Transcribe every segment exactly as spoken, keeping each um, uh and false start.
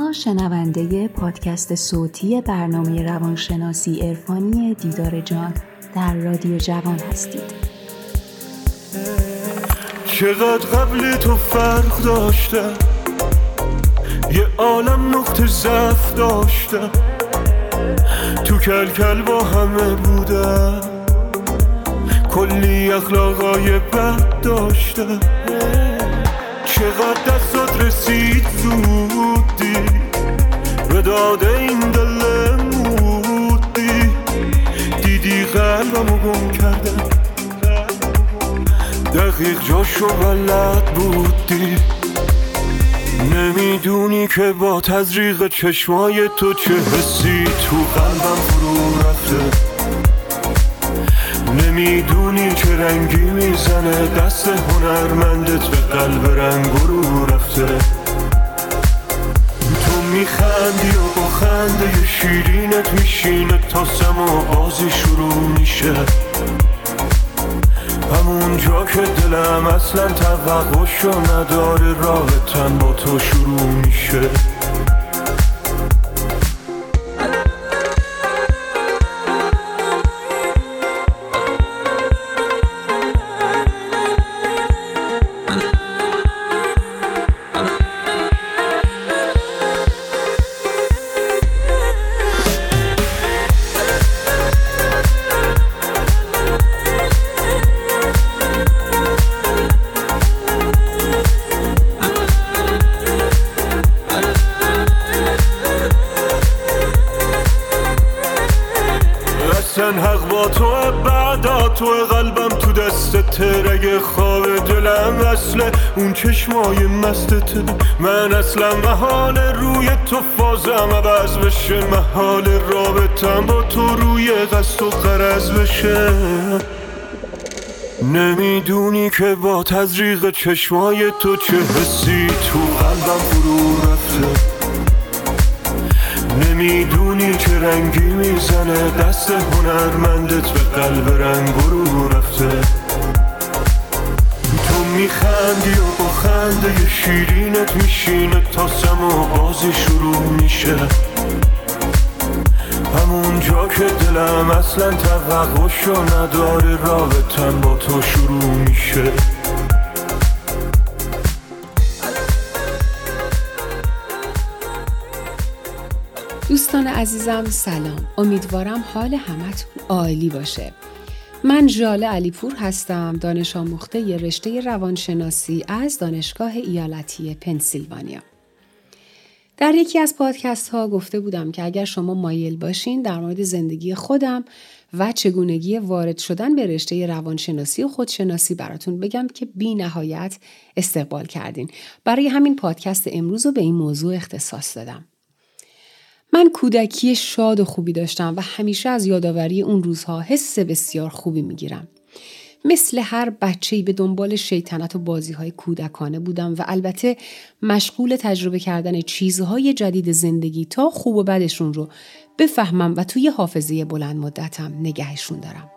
شما شنونده پادکست صوتی برنامه روانشناسی عرفانی دیدار جان در رادیو جوان هستید. چقدر قبل تو فرق داشتم، یه عالم نقطه ضعف داشتم، تو کل کل با همه بودم، کلی اخلاقای بد داشتم. چقدر دستات رسید زودی به داده این دل مودی، دیدی قلبمو گم کردم، دقیق جاشو بلد بودی. نمیدونی که با تزریق چشمای تو چه حسی تو قلبم فرو رفته، نمیدونی چه رنگی میزنه دست هنرمندت به قلب رنگ رو رفته. تو میخندی و با خنده شیرینت میشینه تا سما بازی شروع میشه، همون جا که دلم اصلا توقعشو نداره رابطم با تو شروع میشه. حق با تو بعدا تو قلبم تو دستت، رگ خواب دلم اصله اون چشمای مستت. من اصلا محال روی تو فازم عوض بشه، محال رابطم با تو روی قصد و غرض بشه. نمیدونی که با تزریق چشمای تو چه حسی تو قلبم فرو رفته، نمیدونی چه رنگی میزنه دست هنرمندت به قلب رنگ رو رفته. تو میخندی و با خنده شیرینت میشینه تا سما بازی شروع میشه، همون جا که دلم اصلا توقعشو نداره رابطم با تو شروع میشه. دوستان عزیزم سلام، امیدوارم حال همتون عالی باشه. من ژاله علیپور هستم، دانش آموخته رشته روانشناسی از دانشگاه ایالتی پنسیلوانیا. در یکی از پادکست ها گفته بودم که اگر شما مایل باشین در مورد زندگی خودم و چگونگی وارد شدن به رشته روانشناسی و خودشناسی براتون بگم که بی نهایت استقبال کردین. برای همین پادکست امروز رو به این موضوع اختصاص دادم. من کودکی شاد و خوبی داشتم و همیشه از یادآوری اون روزها حس بسیار خوبی میگیرم. مثل هر بچه‌ای به دنبال شیطنت و بازی‌های کودکانه بودم و البته مشغول تجربه کردن چیزهای جدید زندگی تا خوب و بدشون رو بفهمم و توی حافظه بلند مدتم نگهشون دارم.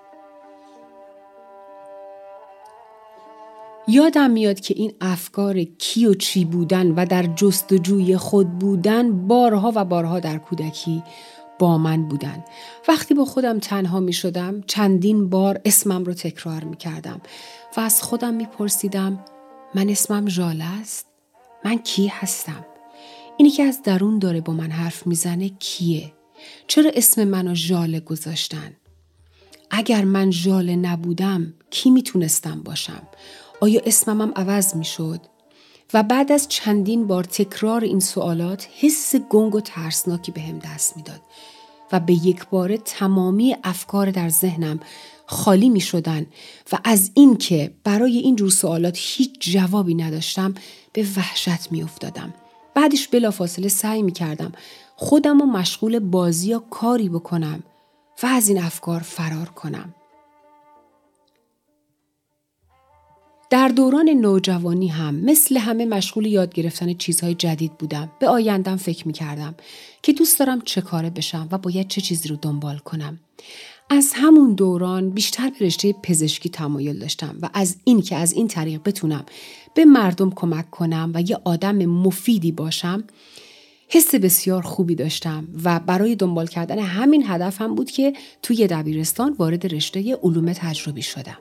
یادم میاد که این افکار کی و چی بودن و در جستجوی خود بودن بارها و بارها در کودکی با من بودن. وقتی با خودم تنها می شدم چندین بار اسمم رو تکرار می کردم و از خودم می پرسیدم من اسمم ژاله است؟ من کی هستم؟ اینی که از درون داره با من حرف می زنه کیه؟ چرا اسم منو ژاله گذاشتن؟ اگر من ژاله نبودم کی می تونستم باشم؟ آیا اسمم عوض می شد؟ و بعد از چندین بار تکرار این سوالات حس گنگ و ترسناکی به هم دست می داد و به یک باره تمامی افکار در ذهنم خالی می شدن و از این که برای این جور سوالات هیچ جوابی نداشتم به وحشت می افتادم. بعدش بلافاصله سعی می کردم خودم رو مشغول بازی یا کاری بکنم و از این افکار فرار کنم. در دوران نوجوانی هم مثل همه مشغول یاد گرفتن چیزهای جدید بودم. به آیندم فکر می کردم که دوست دارم چه کاره بشم و باید چه چیزی رو دنبال کنم. از همون دوران بیشتر به رشته پزشکی تمایل داشتم و از این که از این طریق بتونم به مردم کمک کنم و یه آدم مفیدی باشم حس بسیار خوبی داشتم و برای دنبال کردن همین هدفم بود که توی دبیرستان وارد رشته علوم تجربی شدم.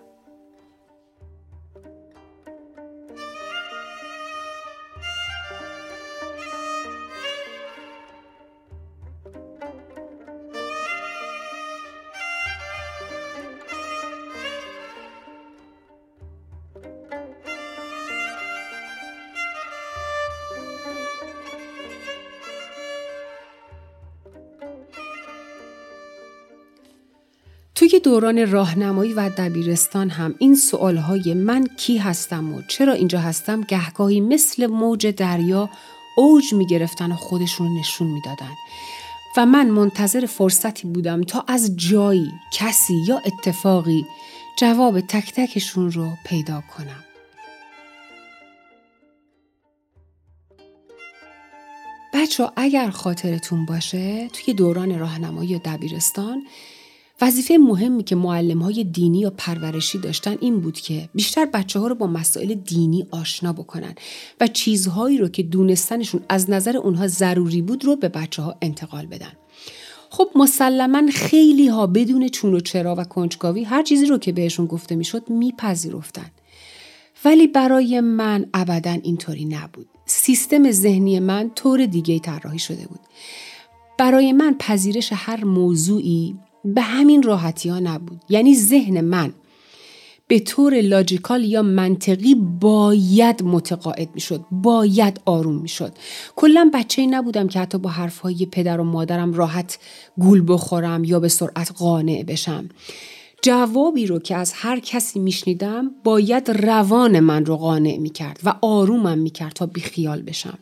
توی دوران راهنمایی و دبیرستان هم این سوالهای من کی هستم و چرا اینجا هستم گهگاهی مثل موج دریا اوج می گرفتن و خودشون نشون می دادن و من منتظر فرصتی بودم تا از جایی، کسی یا اتفاقی جواب تک تکشون رو پیدا کنم. بچه اگر خاطرتون باشه توی دوران راهنمایی و دبیرستان وظیفه مهمی که معلم‌های دینی یا پرورشی داشتن این بود که بیشتر بچه‌ها رو با مسائل دینی آشنا بکنن و چیزهایی رو که دونستنشون از نظر اونها ضروری بود رو به بچه‌ها انتقال بدن. خب مسلماً خیلی ها بدون چون و چرا و کنجکاوی هر چیزی رو که بهشون گفته میشد میپذیرفتن. ولی برای من ابداً اینطوری نبود. سیستم ذهنی من طور دیگه‌ای طراحی شده بود. برای من پذیرش هر موضوعی به همین راحتی ها نبود. یعنی ذهن من به طور لاجیکال یا منطقی باید متقاعد می شد. باید آروم می شد. کلا بچه‌ای نبودم که حتی با حرفهای پدر و مادرم راحت گول بخورم یا به سرعت قانع بشم. جوابی رو که از هر کسی می شنیدم باید روان من رو قانع می کرد و آرومم می کرد تا بی خیال بشم.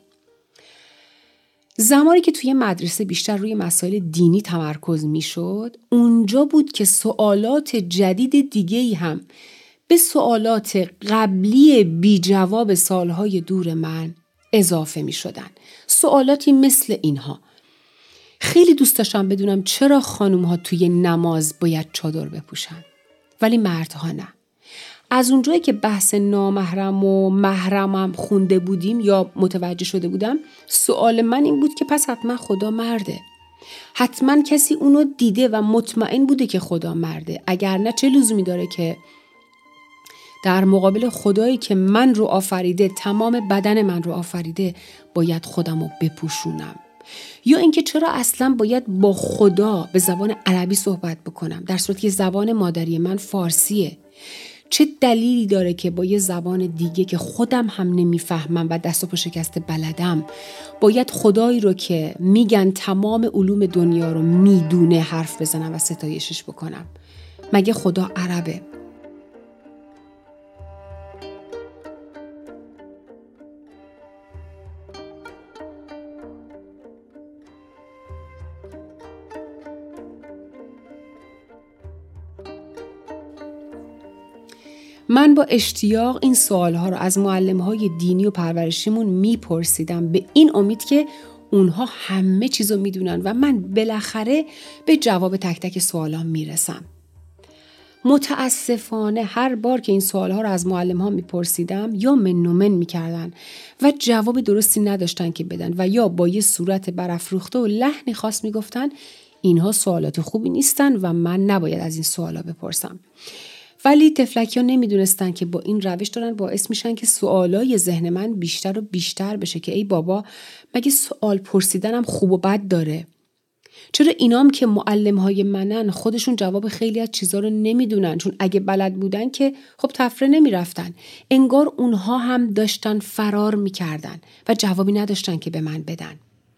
زمانی که توی مدرسه بیشتر روی مسائل دینی تمرکز می شد، اونجا بود که سوالات جدید دیگه‌ای هم به سوالات قبلی بی جواب سالهای دور من اضافه می شدن. سوالاتی مثل اینها: خیلی دوست داشتم بدونم چرا خانوم‌ها توی نماز باید چادر بپوشن ولی مردها نه. از اونجایی که بحث نامحرم و محرمم خونده بودیم یا متوجه شده بودم، سوال من این بود که پس حتما خدا مرده. حتما کسی اونو دیده و مطمئن بوده که خدا مرده. اگر نه چه لزومی داره که در مقابل خدایی که من رو آفریده، تمام بدن من رو آفریده، باید خودم رو بپوشونم؟ یا اینکه چرا اصلا باید با خدا به زبان عربی صحبت بکنم در صورتی که زبان مادری من فارسیه؟ چه دلیلی داره که با یه زبان دیگه که خودم هم نمیفهمم و دست و پا شکسته بلدم باید خدایی رو که میگن تمام علوم دنیا رو میدونه حرف بزنم و ستایشش بکنم؟ مگه خدا عربه؟ من با اشتیاق این سوالها رو از معلم‌های دینی و پرورشیمون میپرسیدم به این امید که اونها همه چیزو میدونن و من بالاخره به جواب تک تک سوالا میرسم. متاسفانه هر بار که این سوالها رو از معلم‌ها میپرسیدم یا من و من میکردن و جواب درستی نداشتن که بدن و یا با یه صورت برافروخته و لحنی خاص میگفتن اینها سوالات خوبی نیستن و من نباید از این سوالا بپرسم. ولی تفلکی ها نمی دونستن که با این روش دارن باعث میشن که سوالای ذهن من بیشتر و بیشتر بشه که ای بابا مگه سوال پرسیدنم خوب و بد داره؟ چرا اینام که معلم های منن خودشون جواب خیلی از چیزا رو نمیدونن؟ چون اگه بلد بودن که خب تفره نمی رفتن. انگار اونها هم داشتن فرار میکردن و جوابی نداشتن که به من بدن.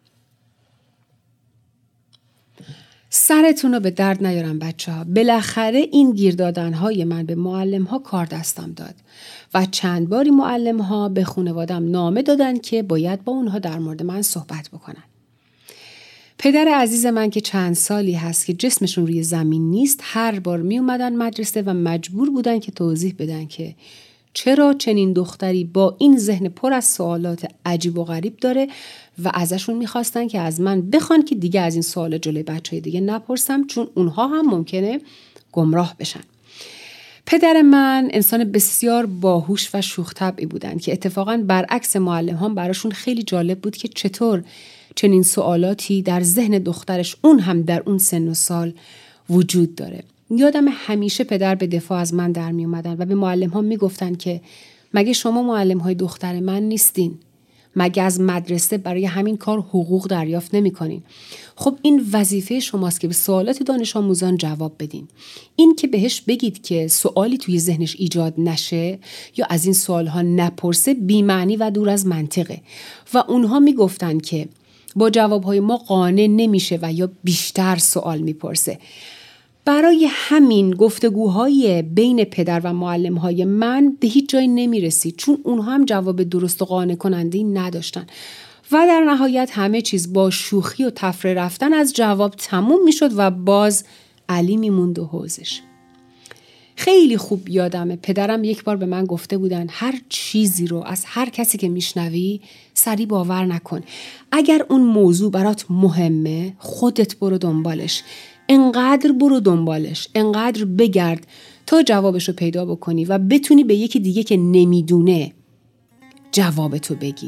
سرتون رو به درد نیارم بچه ها. بالاخره این گیر دادن های من به معلم ها کار دستم داد و چند باری معلم ها به خانوادم نامه دادن که باید با اونها در مورد من صحبت بکنن. پدر عزیز من که چند سالی هست که جسمشون روی زمین نیست هر بار می اومدن مدرسه و مجبور بودن که توضیح بدن که چرا چنین دختری با این ذهن پر از سوالات عجیب و غریب داره و ازشون میخواستن که از من بخوان که دیگه از این سوال جلوی بچهای دیگه نپرسم چون اونها هم ممکنه گمراه بشن. پدر من انسان بسیار باهوش و شوخ طبعی بودن که اتفاقاً برعکس معلم هم براشون خیلی جالب بود که چطور چنین سوالاتی در ذهن دخترش، اون هم در اون سن و سال، وجود داره. یادم همیشه پدر به دفاع از من در می اومدن و به معلم ها می گفتن که مگه شما معلم های دختر من نیستین؟ مگه از مدرسه برای همین کار حقوق دریافت نمی کنین؟ خب این وظیفه شماست که به سوالات دانش آموزان جواب بدین. این که بهش بگید که سوالی توی ذهنش ایجاد نشه یا از این سوالها نپرسه بی‌معنی و دور از منطقه. و اونها می گفتن که با جوابهای ما قانع نمیشه و یا بیشتر سوال میپرسه. برای همین گفتگوهای بین پدر و معلم‌های من به هیچ جایی نمی‌رسید، چون اونها هم جواب درست و قانع کننده‌ای نداشتن و در نهایت همه چیز با شوخی و تفره رفتن از جواب تموم میشد و باز علی میموند و حوزش. خیلی خوب یادمه پدرم یک بار به من گفته بودن هر چیزی رو از هر کسی که میشنوی سریع باور نکن. اگر اون موضوع برات مهمه خودت برو دنبالش. انقدر برو دنبالش، انقدر بگرد تا جوابشو پیدا بکنی و بتونی به یکی دیگه که نمیدونه جوابتو بگی.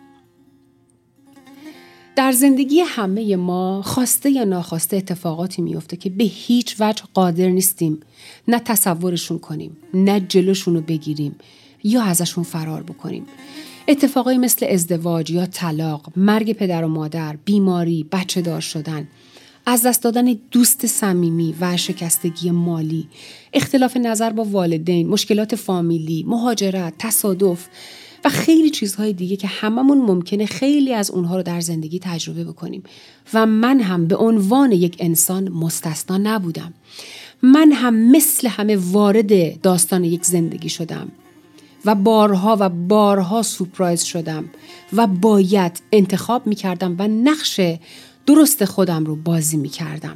در زندگی همه ما خواسته یا ناخواسته اتفاقاتی میفته که به هیچ وجه قادر نیستیم نه تصورشون کنیم، نه جلوشونو بگیریم یا ازشون فرار بکنیم. اتفاقایی مثل ازدواج یا طلاق، مرگ پدر و مادر، بیماری، بچه دار شدن، از دست دادن دوست صمیمی و شکستگی مالی، اختلاف نظر با والدین، مشکلات فامیلی، مهاجرت، تصادف و خیلی چیزهای دیگه که هممون ممکنه خیلی از اونها رو در زندگی تجربه بکنیم و من هم به عنوان یک انسان مستثنا نبودم. من هم مثل همه وارد داستان یک زندگی شدم و بارها و بارها سورپرایز شدم و باید انتخاب میکردم و نقش درست خودم رو بازی میکردم.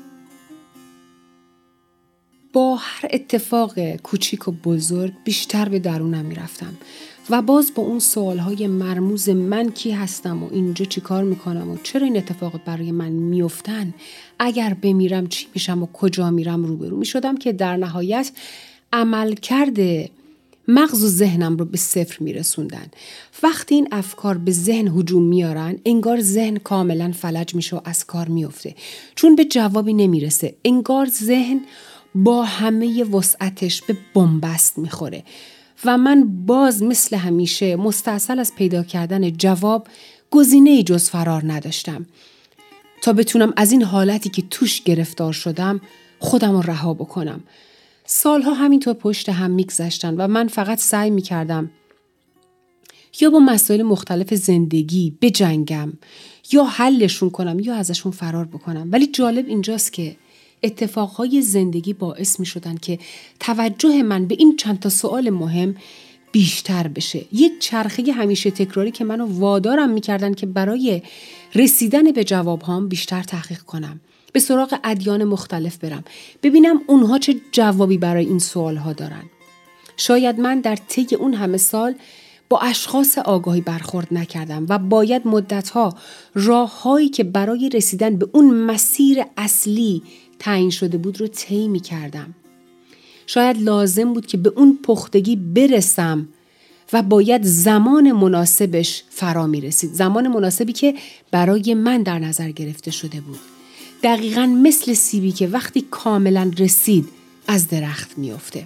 با هر اتفاق کوچیک و بزرگ بیشتر به درونم میرفتم و باز با اون سوالهای مرموز من کی هستم و اینجا چی کار میکنم و چرا این اتفاق برای من میافتن، اگر بمیرم چی میشم و کجا میرم روبرو میشدم که در نهایت عمل کرده مغز و ذهنم رو به صفر میرسوندن. وقتی این افکار به ذهن هجوم میارن انگار ذهن کاملا فلج میشه و از کار میفته، چون به جوابی نمیرسه. انگار ذهن با همه وسعتش به بنبست میخوره و من باز مثل همیشه مستعسل از پیدا کردن جواب گزینه‌ای جز فرار نداشتم تا بتونم از این حالتی که توش گرفتار شدم خودم رو رها بکنم. سالها همینطور پشت هم میگذشتن و من فقط سعی میکردم یا با مسائل مختلف زندگی بجنگم یا حلشون کنم یا ازشون فرار بکنم. ولی جالب اینجاست که اتفاقهای زندگی باعث میشدن که توجه من به این چند تا سوال مهم بیشتر بشه. یک چرخه همیشه تکراری که منو وادارم میکردن که برای رسیدن به جوابهام بیشتر تحقیق کنم، به سراغ ادیان مختلف برم، ببینم اونها چه جوابی برای این سوالها دارن. شاید من در طی اون همه سال با اشخاص آگاهی برخورد نکردم و باید مدتها راههایی که برای رسیدن به اون مسیر اصلی تعیین شده بود رو طی می‌کردم. شاید لازم بود که به اون پختگی برسم و باید زمان مناسبش فرا می‌رسید، زمان مناسبی که برای من در نظر گرفته شده بود. دقیقاً مثل سیبی که وقتی کاملاً رسید از درخت میفته.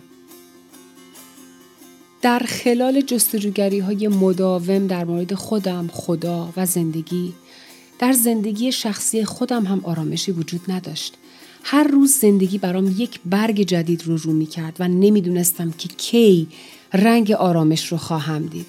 در خلال جستجوگری‌های مداوم در مورد خودم، خدا و زندگی، در زندگی شخصی خودم هم آرامشی وجود نداشت. هر روز زندگی برام یک برگ جدید رو رو می‌کرد و نمی‌دونستم که کی رنگ آرامش رو خواهم دید.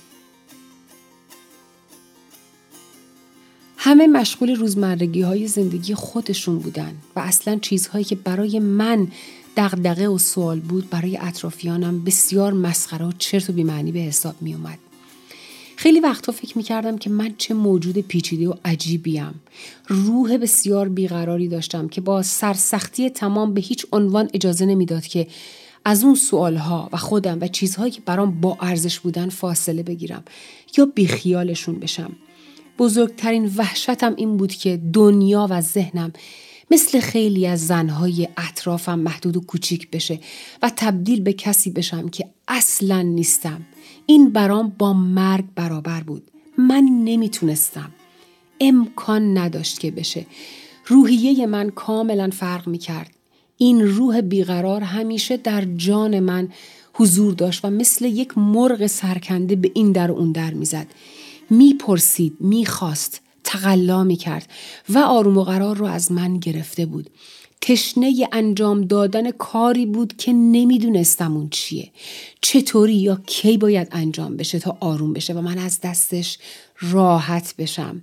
همه مشغول روزمرگی‌های زندگی خودشون بودن و اصلاً چیزهایی که برای من دغدغه و سوال بود برای اطرافیانم بسیار مسخره و چرت و بی‌معنی به حساب می اومد. خیلی وقتا فکر می کردم که من چه موجود پیچیده و عجیبیم. روح بسیار بیقراری داشتم که با سرسختی تمام به هیچ عنوان اجازه نمیداد که از اون سوالها و خودم و چیزهایی که برام با ارزش بودن فاصله بگیرم یا بیخیالشون بشم. بزرگترین وحشتم این بود که دنیا و ذهنم مثل خیلی از زنهای اطرافم محدود و کوچیک بشه و تبدیل به کسی بشم که اصلاً نیستم. این برام با مرگ برابر بود. من نمیتونستم. امکان نداشت که بشه. روحیه من کاملا فرق میکرد. این روح بیقرار همیشه در جان من حضور داشت و مثل یک مرغ سرکنده به این در و اون در میزد. میپرسید، میخواست، تقلا میکرد و آروم و قرار رو از من گرفته بود. تشنه انجام دادن کاری بود که نمیدونستم اون چیه، چطوری یا کی باید انجام بشه تا آروم بشه و من از دستش راحت بشم.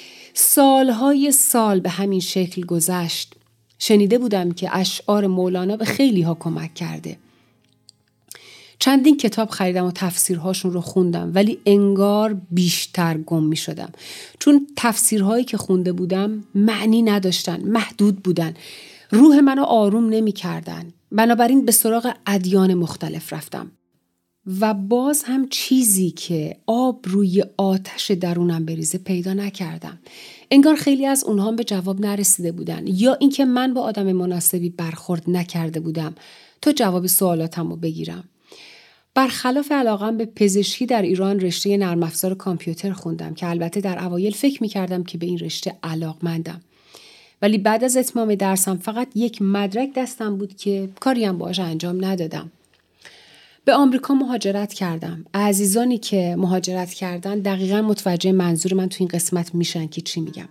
سالهای سال به همین شکل گذشت. شنیده بودم که اشعار مولانا به خیلی ها کمک کرده. چندین کتاب خریدم و تفسیرهاشون رو خوندم، ولی انگار بیشتر گم می شدم. چون تفسیرهایی که خونده بودم معنی نداشتن، محدود بودن، روح منو آروم نمی کردن. بنابراین به سراغ ادیان مختلف رفتم و باز هم چیزی که آب روی آتش درونم بریزه پیدا نکردم. انگار خیلی از اونها به جواب نرسیده بودن، یا اینکه من با آدم مناسبی برخورد نکرده بودم تا جواب سوالاتم رو بگیرم. برخلاف علاقم به پزشکی در ایران رشته نرم افزار کامپیوتر خوندم که البته در اوایل فکر می‌کردم که به این رشته علاقمندم. ولی بعد از اتمام درسم فقط یک مدرک دستم بود که کاری هم باهاش انجام ندادم. به آمریکا مهاجرت کردم. عزیزانی که مهاجرت کردن دقیقاً متوجه منظور من تو این قسمت میشن که چی میگم.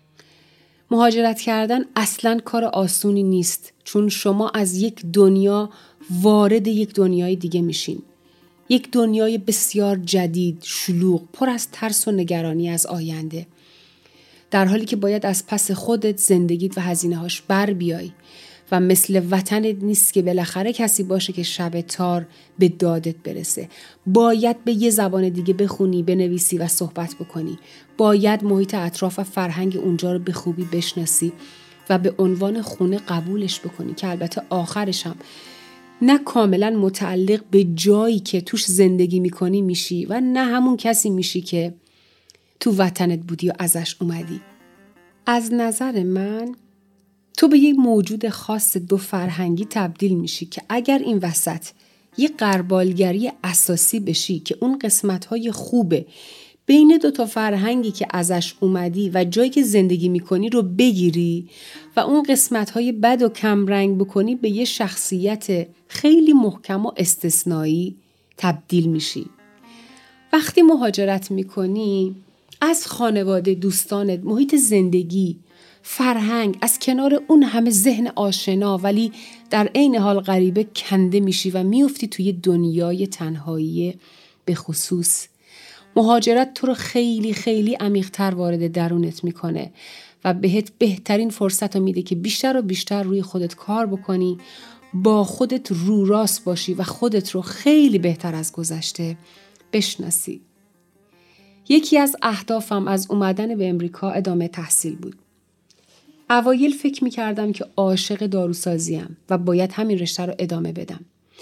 مهاجرت کردن اصلاً کار آسونی نیست، چون شما از یک دنیا وارد یک دنیای دیگه میشین. یک دنیای بسیار جدید، شلوغ، پر از ترس و نگرانی از آینده. در حالی که باید از پس خودت، زندگیت و هزینه‌هاش بر بیای و مثل وطنت نیست که بالاخره کسی باشه که شب تار به دادت برسه. باید به یه زبان دیگه بخونی، بنویسی و صحبت بکنی. باید محیط اطراف و فرهنگ اونجا رو به خوبی بشناسی و به عنوان خونه قبولش بکنی که البته آخرش هم نه کاملا متعلق به جایی که توش زندگی میکنی میشی و نه همون کسی میشی که تو وطنت بودی و ازش اومدی. از نظر من تو به یک موجود خاص دو فرهنگی تبدیل میشی که اگر این وسط یه غربالگری اساسی بشی که اون قسمت‌های خوبه بین دو تا فرهنگی که ازش اومدی و جایی که زندگی میکنی رو بگیری و اون قسمت‌های بد و کمرنگ بکنی، به یه شخصیت خیلی محکم و استثنایی تبدیل میشی. وقتی مهاجرت میکنی از خانواده، دوستانت، محیط زندگی، فرهنگ، از کنار اون همه ذهن آشنا ولی در عین حال غریبه کنده میشی و میفتی توی دنیای تنهایی. به خصوص مهاجرت تو رو خیلی خیلی عمیق‌تر وارد درونت میکنه و بهت بهترین فرصت رو میده که بیشتر و بیشتر روی خودت کار بکنی، با خودت رو راست باشی و خودت رو خیلی بهتر از گذشته بشناسی. یکی از اهدافم از اومدن به امریکا ادامه تحصیل بود. اوایل فکر میکردم که عاشق داروسازیم و باید همین رشته رو ادامه بدم.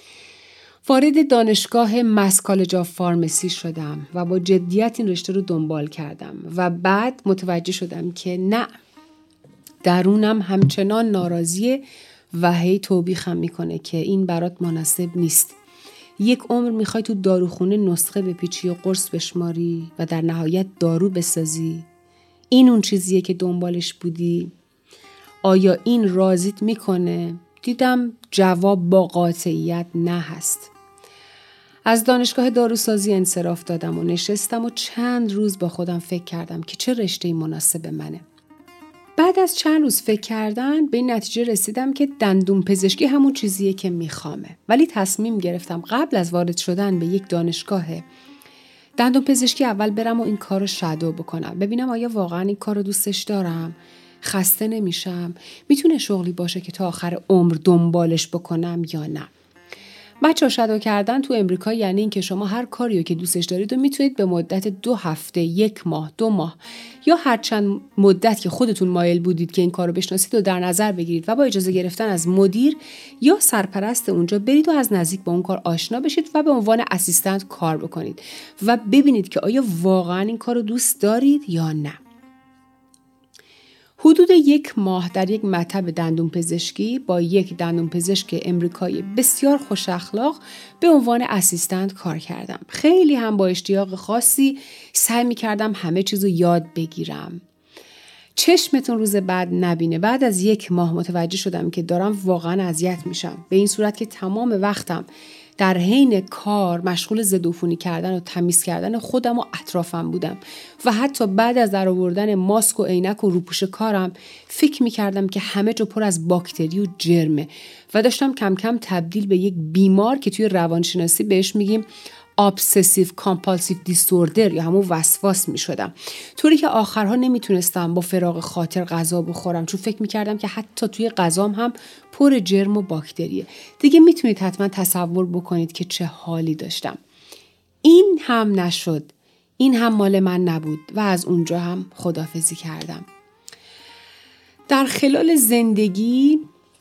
وارد دانشگاه مس کالج آف فارمسی شدم و با جدیت این رشته رو دنبال کردم و بعد متوجه شدم که نه، درونم همچنان ناراضیه و هی توبیخم میکنه که این برات مناسب نیست. یک عمر میخوای تو داروخونه نسخه بپیچی و قرص بشماری و در نهایت دارو بسازی؟ این اون چیزیه که دنبالش بودی؟ آیا این راضیت میکنه؟ دیدم جواب با قاطعیت نه هست. از دانشگاه داروسازی انصراف دادم و نشستم و چند روز با خودم فکر کردم که چه رشته‌ای مناسب منه. بعد از چند روز فکر کردن به این نتیجه رسیدم که دندون پزشکی همون چیزیه که میخوامه. ولی تصمیم گرفتم قبل از وارد شدن به یک دانشگاه دندون پزشکی اول برم و این کار رو شادو بکنم، ببینم آیا واقعا این کار رو دوستش دارم، خسته نمیشم، میتونه شغلی باشه که تا آخر عمر دنبالش بکنم یا نه. بچه ها شادو کردن تو امریکا یعنی این که شما هر کاریو که دوستش دارید و میتونید به مدت دو هفته، یک ماه، دو ماه یا هر چند مدت که خودتون مایل بودید که این کارو بشناسید و در نظر بگیرید و با اجازه گرفتن از مدیر یا سرپرست اونجا برید و از نزدیک با اون کار آشنا بشید و به عنوان اسیستنت کار بکنید و ببینید که آیا واقعا این کارو دوست دارید یا نه. حدود یک ماه در یک مطب دندون پزشکی با یک دندون پزشک امریکایی بسیار خوش اخلاق به عنوان اسیستنت کار کردم. خیلی هم با اشتیاق خاصی سعی می کردم همه چیزو یاد بگیرم. چشمتون روز بعد نبینه. بعد از یک ماه متوجه شدم که دارم واقعا اذیت میشم، به این صورت که تمام وقتم در حین کار مشغول ضدعفونی کردن و تمیز کردن خودم و اطرافم بودم و حتی بعد از درآوردن ماسک و عینک و روپوش کارم فکر میکردم که همه جا پر از باکتری و جرمه و داشتم کم کم تبدیل به یک بیمار که توی روانشناسی بهش میگیم obsessive compulsive disorder یا همون وسواس می شدم، طوری که آخرها نمیتونستم با فراغ خاطر غذا بخورم، چون فکر میکردم که حتی توی غذام هم پر جرم و باکتریه. دیگه میتونید حتما تصور بکنید که چه حالی داشتم. این هم نشد، این هم مال من نبود و از اونجا هم خداحافظی کردم. در خلال زندگی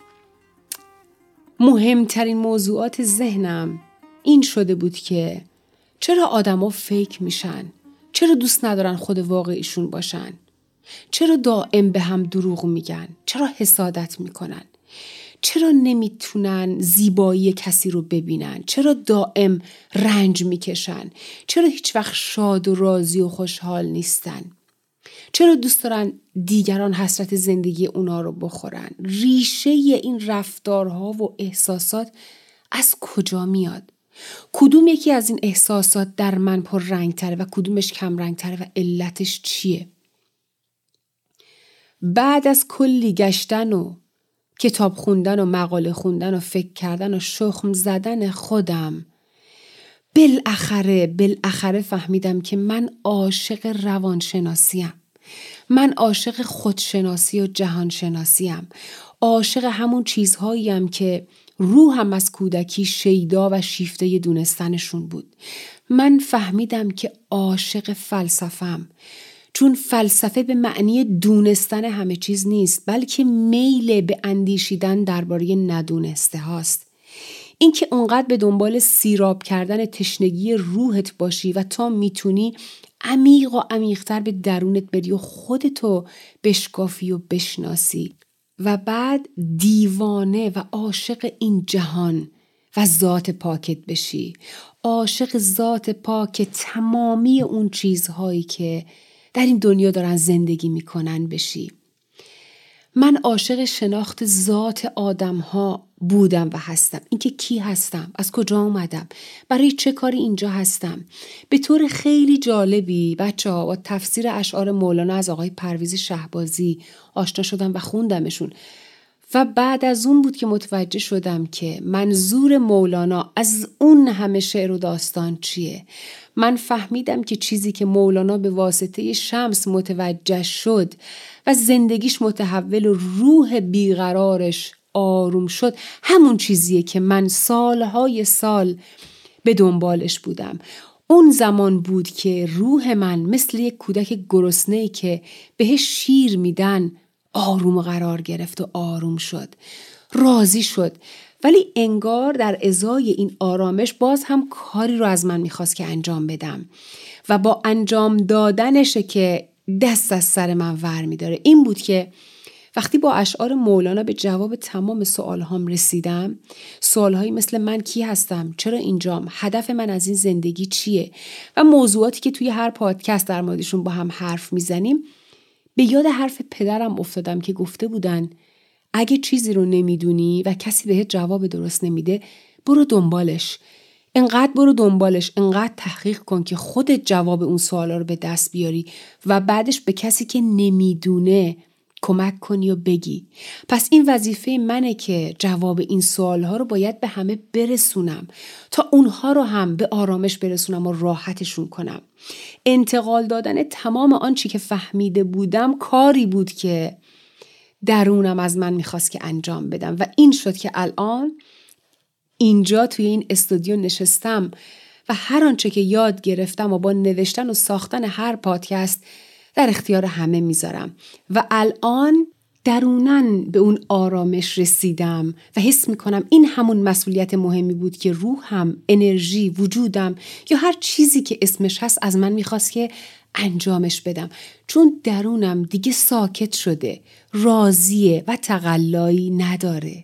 مهمترین موضوعات ذهنم این شده بود که چرا آدما فیک میشن؟ چرا دوست ندارن خود واقعیشون باشن؟ چرا دائم به هم دروغ میگن؟ چرا حسادت میکنن؟ چرا نمیتونن زیبایی کسی رو ببینن؟ چرا دائم رنج میکشن؟ چرا هیچ وقت شاد و راضی و خوشحال نیستن؟ چرا دوست دارن دیگران حسرت زندگی اونا رو بخورن؟ ریشه این رفتارها و احساسات از کجا میاد؟ کدوم یکی از این احساسات در من پر رنگ تره و کدومش کم رنگ تره و علتش چیه؟ بعد از کلی گشتن و کتاب خوندن و مقاله خوندن و فکر کردن و شخم زدن خودم، بالاخره بالاخره فهمیدم که من عاشق روانشناسیم. من عاشق خودشناسی و جهانشناسیم. عاشق همون چیزهاییم که روحم از کودکی شیدا و شیفته دونستنشون بود. من فهمیدم که عاشق فلسفم، چون فلسفه به معنی دونستن همه چیز نیست، بلکه میل به اندیشیدن درباره ندونسته هاست. این که اونقدر به دنبال سیراب کردن تشنگی روحت باشی و تا میتونی عمیق و عمیق‌تر به درونت بری و خودتو بشکافی و بشناسی و بعد دیوانه و عاشق این جهان و ذات پاکت بشی. عاشق ذات پاک تمامی اون چیزهایی که در این دنیا دارن زندگی میکنن بشی. من عاشق شناخت ذات آدم‌ها بودم و هستم. اینکه کی هستم، از کجا اومدم، برای چه کاری اینجا هستم. به طور خیلی جالبی بچه‌ها با تفسیر اشعار مولانا از آقای پرویز شهبازی آشنا شدم و خوندمشون و بعد از اون بود که متوجه شدم که منظور مولانا از اون همه شعر و داستان چیه. من فهمیدم که چیزی که مولانا به واسطه شمس متوجه شد و زندگیش متحول و روح بیقرارش آروم شد، همون چیزیه که من سالهای سال به دنبالش بودم. اون زمان بود که روح من مثل یک کودک گرسنه‌ای که بهش شیر میدن آروم قرار گرفت و آروم شد، راضی شد. ولی انگار در ازای این آرامش باز هم کاری رو از من میخواست که انجام بدم و با انجام دادنشه که دست از سر من ور میداره. این بود که وقتی با اشعار مولانا به جواب تمام سوالهام رسیدم، سوالهایی مثل من کی هستم، چرا اینجام، هدف من از این زندگی چیه و موضوعاتی که توی هر پادکست در موردشون با هم حرف میزنیم، به یاد حرف پدرم افتادم که گفته بودن اگه چیزی رو نمیدونی و کسی بهت جواب درست نمیده، برو دنبالش. انقدر برو دنبالش، انقدر تحقیق کن که خودت جواب اون سوالا رو به دست بیاری و بعدش به کسی که نمیدونه کمک کنی و بگی. پس این وظیفه منه که جواب این سوالها رو باید به همه برسونم تا اونها رو هم به آرامش برسونم و راحتشون کنم. انتقال دادن تمام آنچه که فهمیده بودم کاری بود که درونم از من میخواست که انجام بدم و این شد که الان اینجا توی این استودیو نشستم و هر آنچه که یاد گرفتم و با نوشتن و ساختن هر پادکست در اختیار همه میذارم و الان درونن به اون آرامش رسیدم و حس میکنم این همون مسئولیت مهمی بود که روحم، انرژی، وجودم یا هر چیزی که اسمش هست از من میخواست که انجامش بدم، چون درونم دیگه ساکت شده، راضیه و تقلایی نداره.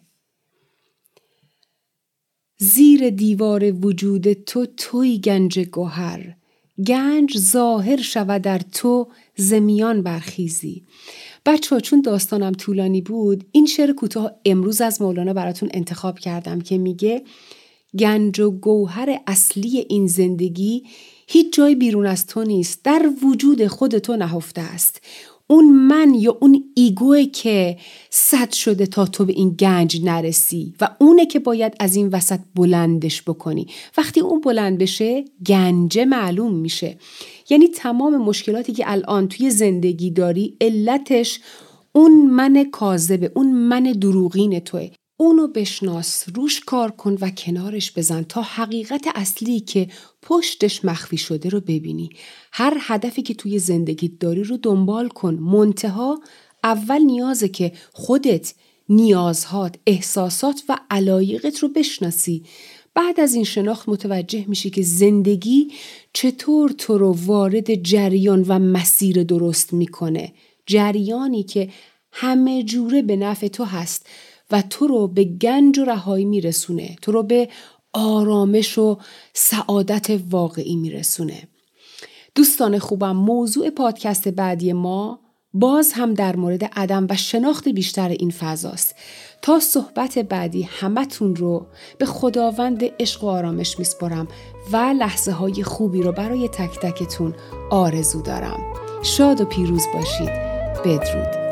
زیر دیوار وجود تو توی گنج گوهر، گنج ظاهر شود در تو زمیان برخیزی. بچه ها چون داستانم طولانی بود این شعر کوتاه امروز از مولانا براتون انتخاب کردم که میگه گنج و گوهر اصلی این زندگی هیچ جای بیرون از تو نیست، در وجود خود تو نهفته است. اون من یا اون ایگوه که صد شده تا تو به این گنج نرسی و اونه که باید از این وسط بلندش بکنی. وقتی اون بلند بشه گنج معلوم میشه. یعنی تمام مشکلاتی که الان توی زندگی داری علتش اون من کاذبه، اون من دروغین توه. اونو بشناس، روش کار کن و کنارش بزن تا حقیقت اصلی که پشتش مخفی شده رو ببینی. هر هدفی که توی زندگیت داری رو دنبال کن. منتها اول نیازه که خودت، نیازهات، احساسات و علایقت رو بشناسی. بعد از این شناخت متوجه میشی که زندگی چطور تو رو وارد جریان و مسیر درست میکنه. جریانی که همه جوره به نفع تو هست و تو رو به گنج و رهایی میرسونه، تو رو به آرامش و سعادت واقعی میرسونه. دوستان خوبم، موضوع پادکست بعدی ما باز هم در مورد عدم و شناخت بیشتر این فضاست. تا صحبت بعدی همتون رو به خداوند عشق و آرامش میسپارم و لحظه های خوبی رو برای تک تکتون آرزو دارم. شاد و پیروز باشید. بدرود.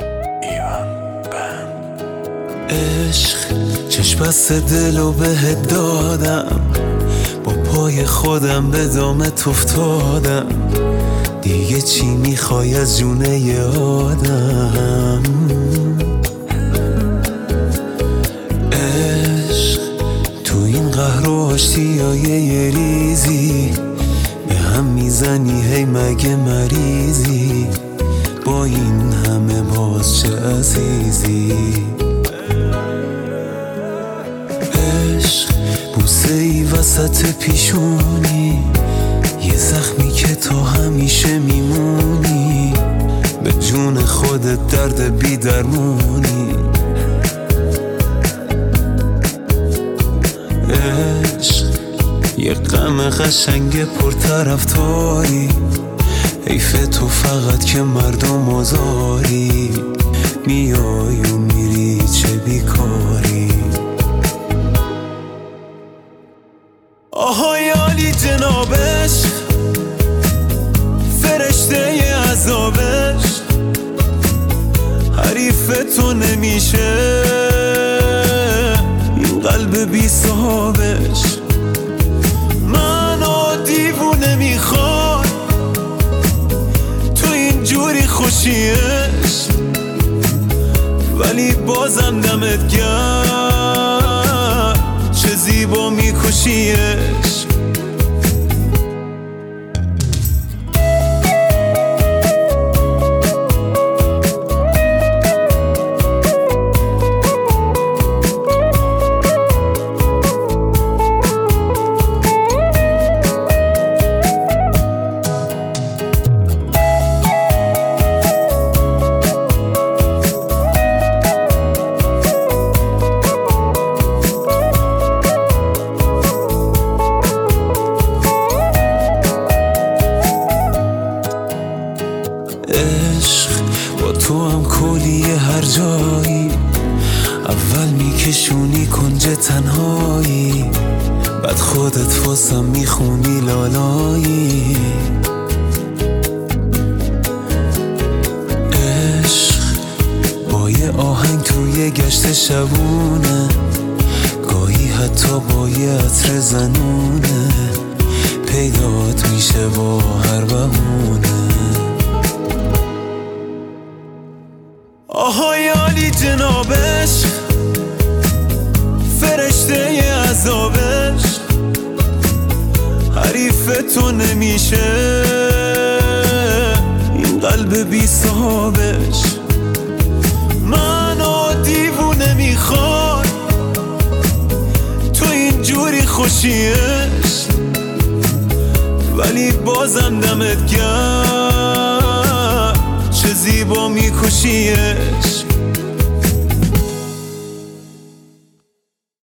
عشق چشم بسته دلو بهت دادم، با پای خودم به دامت افتادم، دیگه چی میخوای از جونه ی آدم؟ عشق تو این قهر و آشتیای یه ریزی به هم میزنی، هی مگه مریضی؟ با این همه باز چه عزیزی؟ بوسه ای وسط پیشونی، یه زخمی که تو همیشه میمونی، به جون خودت درد بی درمونی. عشق یه غم قشنگ پرطرفداری، حیف تو فقط که مردم آزاری، میای و میری چه بیکاری. آهای عالی جنابش، فرشته ی عذابش، حریف تو نمیشه این قلب بی صاحبش. منو دیوونه میخواد تو اینجوری خوشیش، ولی بازم دمت گرم چه زیبا میکشیش. عشق با تو هم کلیه هر جایی، اول میکشونی کنج تنهایی، بعد خودت واسم میخونی لالایی. عشق با یه آهنگ توی گشت شبونه، گاهی حتی با یه عطر زنونه، پیدات میشه با هر بهونه. آهای عالی جنابش، فرشته ی عذابش، حریف تو نمیشه این قلب بی صاحبش. منو دیوونه میخواد تو اینجوری خوشیش، ولی بازم دمت گرم چه زیبا میکشیش.